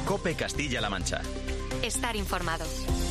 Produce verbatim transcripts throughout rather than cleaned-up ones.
COPE Castilla-La Mancha. Estar informado.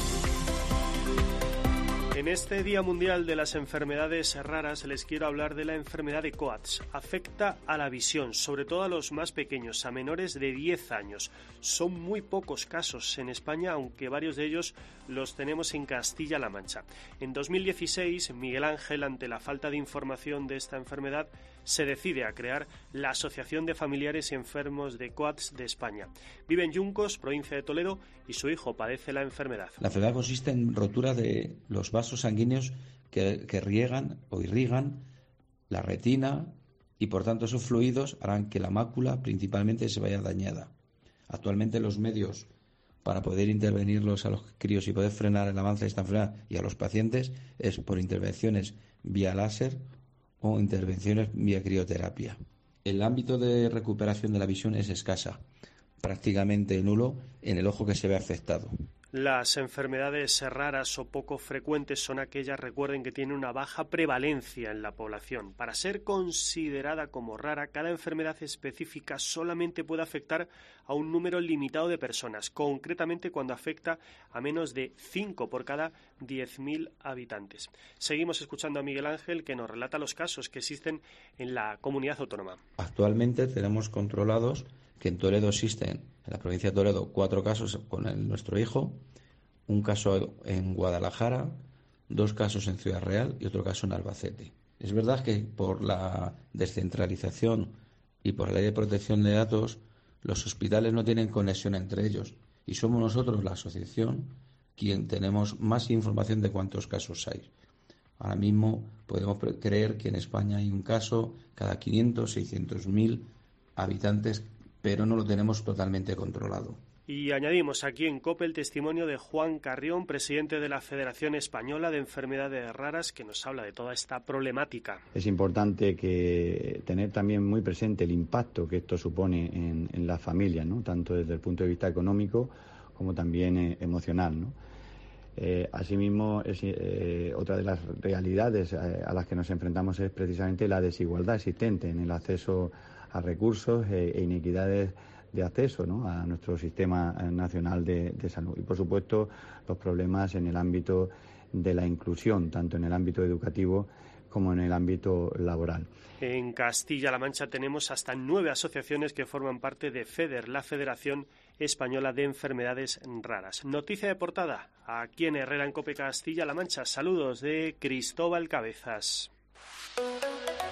En este Día Mundial de las Enfermedades Raras les quiero hablar de la enfermedad de Coats. Afecta a la visión, sobre todo a los más pequeños, a menores de diez años. Son muy pocos casos en España, aunque varios de ellos los tenemos en Castilla-La Mancha. En dos mil dieciséis, Miguel Ángel, ante la falta de información de esta enfermedad, se decide a crear la Asociación de Familiares y Enfermos de Coats de España. Vive en Yuncos, provincia de Toledo, y su hijo padece la enfermedad. La enfermedad consiste en rotura de los vasos sanguíneos que, que riegan o irrigan la retina y por tanto esos fluidos harán que la mácula principalmente se vaya dañada. Actualmente los medios para poder intervenirlos a los críos y poder frenar el avance de esta enfermedad y a los pacientes es por intervenciones vía láser o intervenciones vía crioterapia. El ámbito de recuperación de la visión es escasa, prácticamente nulo en el ojo que se ve afectado. Las enfermedades raras o poco frecuentes son aquellas, recuerden, que tienen una baja prevalencia en la población. Para ser considerada como rara, cada enfermedad específica solamente puede afectar a un número limitado de personas, concretamente cuando afecta a menos de cinco por cada diez mil habitantes. Seguimos escuchando a Miguel Ángel, que nos relata los casos que existen en la comunidad autónoma. Actualmente tenemos controlados que en Toledo existen, en la provincia de Toledo, cuatro casos con el, nuestro hijo, un caso en Guadalajara, dos casos en Ciudad Real y otro caso en Albacete. Es verdad que por la descentralización y por la ley de protección de datos, los hospitales no tienen conexión entre ellos y somos nosotros, la asociación, quien tenemos más información de cuántos casos hay. Ahora mismo podemos creer que en España hay un caso cada quinientos, seiscientos mil habitantes, pero no lo tenemos totalmente controlado. Y añadimos aquí en COPE el testimonio de Juan Carrión, presidente de la Federación Española de Enfermedades Raras, que nos habla de toda esta problemática. Es importante que tener también muy presente el impacto que esto supone en, en las familias, ¿no? Tanto desde el punto de vista económico como también eh, emocional, ¿no? Eh, asimismo, es, eh, otra de las realidades eh, a las que nos enfrentamos es precisamente la desigualdad existente en el acceso a recursos e, e inequidades de acceso, ¿no?, a nuestro sistema nacional de, de salud. Y, por supuesto, los problemas en el ámbito de la inclusión, tanto en el ámbito educativo como en el ámbito laboral. En Castilla-La Mancha tenemos hasta nueve asociaciones que forman parte de FEDER, la Federación Española de Enfermedades Raras. Noticia de portada, aquí en Herrera en COPE Castilla-La Mancha. Saludos de Cristóbal Cabezas.